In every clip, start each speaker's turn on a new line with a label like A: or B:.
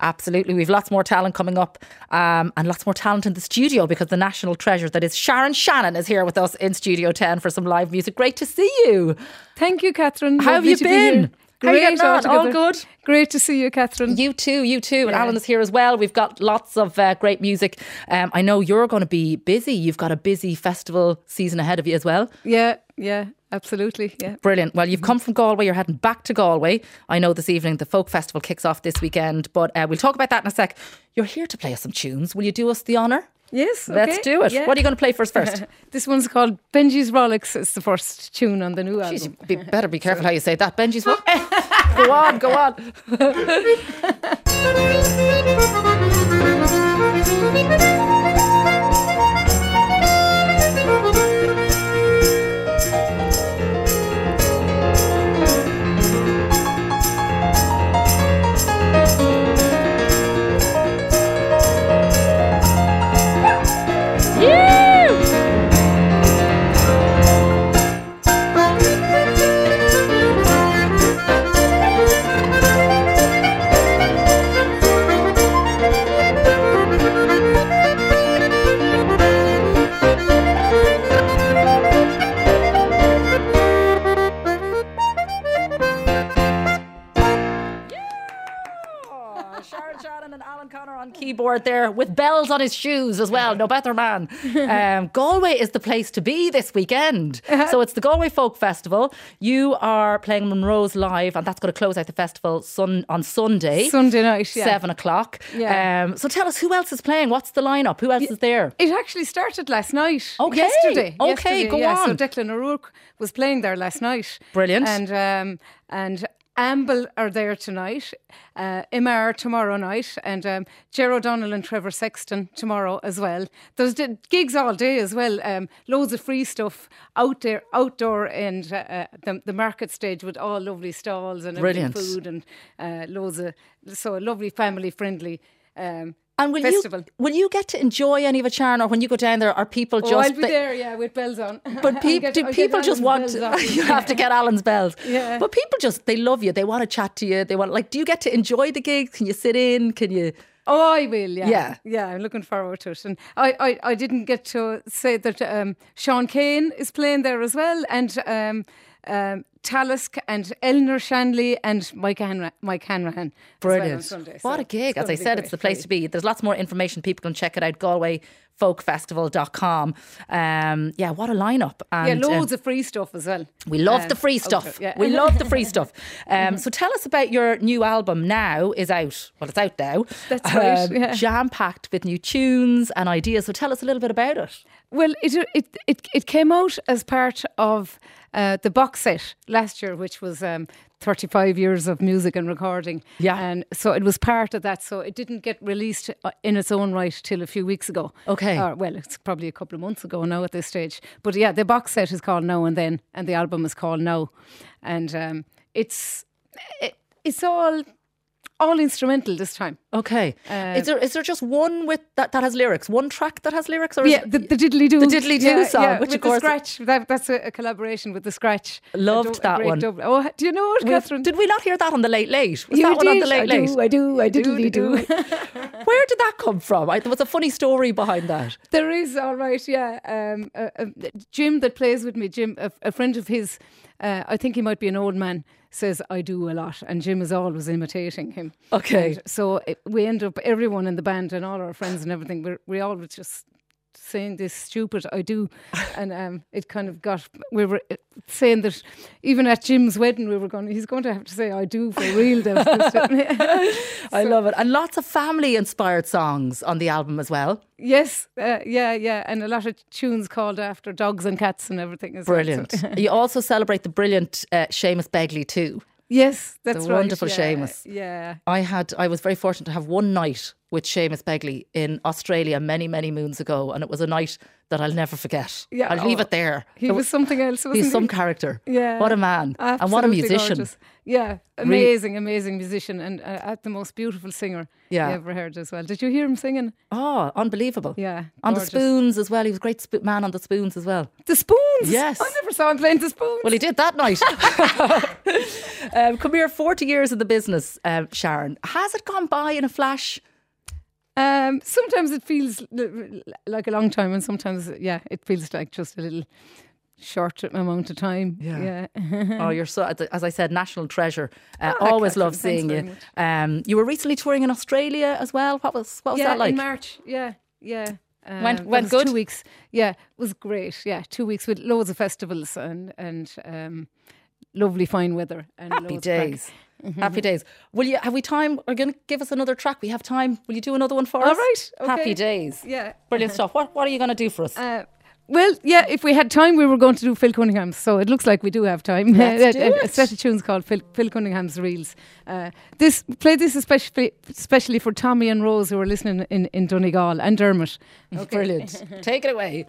A: Absolutely. We've lots more talent coming up and lots more talent in the studio because the national treasure that is Sharon Shannon is here with us in Studio 10 for some live music. Great to see you.
B: Thank you, Catherine.
A: How have you been?
B: Great.
A: All good?
B: Great to see you, Catherine.
A: You too. And Alan is here as well. We've got lots of great music. I know you're going to be busy. You've got a busy festival season ahead of you as well.
B: Yeah, absolutely. Yeah.
A: Brilliant. Well, you've come from Galway. You're heading back to Galway. I know this evening the Folk Festival kicks off this weekend, but we'll talk about that in a sec. You're here to play us some tunes. Will you do us the honour?
B: Yes, okay.
A: Let's do it. Yeah. What are you going to play for us first?
B: This one's called Benji's Rolex. It's the first tune on the new album.
A: Jeez, better be careful how you say that. Benji's what? Go on. Keyboard there with bells on his shoes as well. No better man. Galway is the place to be this weekend. So it's the Galway Folk Festival. You are playing Monroe's live, and that's going to close out the festival on Sunday.
B: Sunday night, yeah.
A: 7 o'clock.
B: Yeah.
A: So tell us, who else is playing? What's the lineup? Who else is there?
B: It actually started last night.
A: Okay.
B: Yesterday,
A: go on.
B: So Declan O'Rourke was playing there last night.
A: Brilliant.
B: And Amble are there tonight, Imar tomorrow night, and Ger O'Donnell and Trevor Sexton tomorrow as well. There's gigs all day as well. Loads of free stuff outdoor, and the market stage with all lovely stalls and food and loads of so lovely family friendly.
A: And will you get to enjoy any of it, Sharon, or when you go down there, are people just...
B: I'll be there, yeah, with bells on.
A: But do people just want... You have to get Alan's bells.
B: Yeah.
A: But people they love you. They want to chat to you. They want, do you get to enjoy the gigs? Can you sit in? Can you...
B: Oh, I will, yeah. Yeah, I'm looking forward to it. And I didn't get to say that Sean Kane is playing there as well, and... Talisk and Eleanor Shanley and Mike Hanrahan.
A: Brilliant.
B: On Sunday.
A: What a gig. As I said, it's the place to be. There's lots more information. People can check it out. GalwayFolkFestival.com. What a lineup. And,
B: loads of free stuff as well.
A: We love the free stuff. We love the free stuff. So tell us about your new album now is out. Well, it's out now.
B: That's right.
A: Jam-packed with new tunes and ideas. So tell us a little bit about it.
B: Well, it came out as part of the box set last year, which was 35 years of music and recording.
A: Yeah.
B: And so it was part of that. So it didn't get released in its own right till a few weeks ago.
A: Okay.
B: Well, it's probably a couple of months ago now at this stage. But yeah, the box set is called Now and Then, and the album is called Now. And it's all instrumental this time.
A: Okay. Is there just one with that has lyrics? One track that has lyrics? Or
B: the Diddly Do.
A: The Diddly Do song,
B: yeah,
A: which
B: with
A: of course...
B: the Scratch. That's a collaboration with the Scratch.
A: Loved that one.
B: Oh, do you know it, Catherine?
A: Did we not hear that on the Late Late? Was that one on the Late Late?
B: I do. Diddly Do.
A: Where did that come from? There was a funny story behind that.
B: There is, all right, yeah. Jim that plays with me, Jim, a friend of his, I think he might be an old man, says I do a lot, and Jim is always imitating him.
A: Okay.
B: And so we end up, everyone in the band and all our friends and everything, we always just saying this stupid I do, and it kind of got, we were saying that even at Jim's wedding he's going to have to say I do for real.
A: I love it. And lots of family inspired songs on the album as well.
B: Yes, yeah, and a lot of tunes called after dogs and cats and everything as
A: brilliant.
B: Well.
A: You also celebrate the brilliant Seamus Begley too.
B: Yes, that's
A: the
B: right.
A: Wonderful Seamus.
B: Yeah.
A: I was very fortunate to have one night with Seamus Begley in Australia many, many moons ago. And it was a night that I'll never forget.
B: Yeah,
A: I'll leave it there.
B: He was something else, wasn't he?
A: He's some character.
B: Yeah.
A: What a man.
B: Absolutely
A: and what a musician.
B: Gorgeous. Yeah, amazing musician and the most beautiful singer you ever heard as well. Did you hear him singing?
A: Oh, unbelievable.
B: Yeah.
A: On
B: gorgeous.
A: the spoons as well. He was a great man on the spoons as well.
B: The spoons?
A: Yes.
B: I never saw him playing the spoons.
A: Well, he did that night. Come here, 40 years in the business, Sharon. Has it gone by in a flash?
B: Sometimes it feels like a long time, and sometimes, it feels like just a little short amount of time. Yeah.
A: Oh, you're so, as I said, national treasure.
B: Oh,
A: always
B: Catherine,
A: love seeing
B: thanks
A: you. You were recently touring in Australia as well. What was that like?
B: In March. Yeah.
A: Went
B: that was
A: good?
B: 2 weeks. Yeah, it was great. Yeah, 2 weeks with loads of festivals and lovely fine weather. And
A: Happy
B: loads of crack.
A: days. Happy days. Have we time? Are you going to give us another track? We have time. Will you do another one for us?
B: All right. Okay.
A: Happy days.
B: Yeah.
A: Brilliant stuff. What are you going to do for us?
B: Well, yeah, if we had time, we were going to do Phil Cunningham's. So it looks like we do have time.
A: Let's do
B: a
A: it.
B: set of tunes called Phil Cunningham's Reels. Play this especially for Tommy and Rose who are listening in Donegal and Dermot. Okay.
A: Brilliant. Take it away.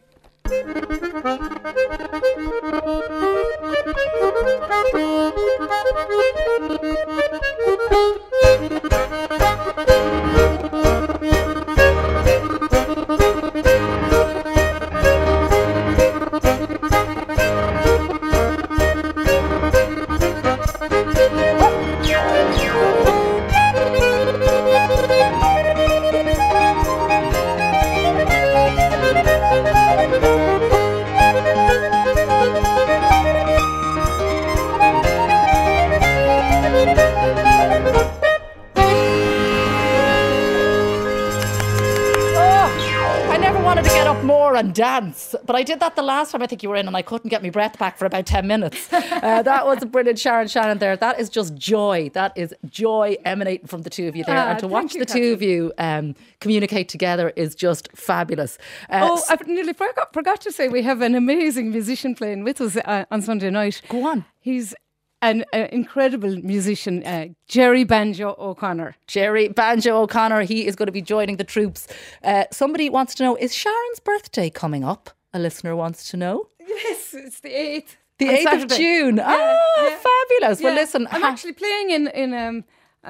A: And dance, but I did that the last time I think you were in, and I couldn't get my breath back for about 10 minutes. That was a brilliant Sharon Shannon there. That is just joy. That is joy emanating from the two of you there, and to watch the two of you communicate together is just fabulous.
B: I nearly forgot to say we have an amazing musician playing with us on Sunday night.
A: Go on.
B: He's an incredible musician, Jerry Banjo O'Connor.
A: Jerry Banjo O'Connor, he is going to be joining the troops. Somebody wants to know, is Sharon's birthday coming up? A listener wants to know.
B: Yes, it's the 8th.
A: The 8th of June. Fabulous. Yeah. Well, listen.
B: I'm actually playing in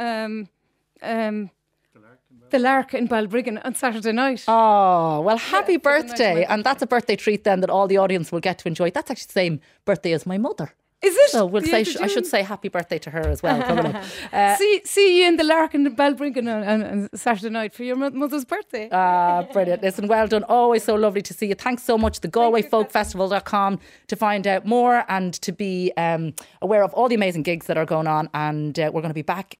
B: the Lark in Balbriggan on Saturday night.
A: Oh, well, happy birthday. And that's a birthday treat then that all the audience will get to enjoy. That's actually the same birthday as my mother.
B: Is it?
A: So we'll say, I should say happy birthday to her as well.
B: See you in the Lark in Balbriggan on Saturday night for your mother's birthday.
A: Brilliant. Listen, well done. Always so lovely to see you. Thanks so much. The GalwayFolkFestival.com to find out more and to be aware of all the amazing gigs that are going on. And we're going to be back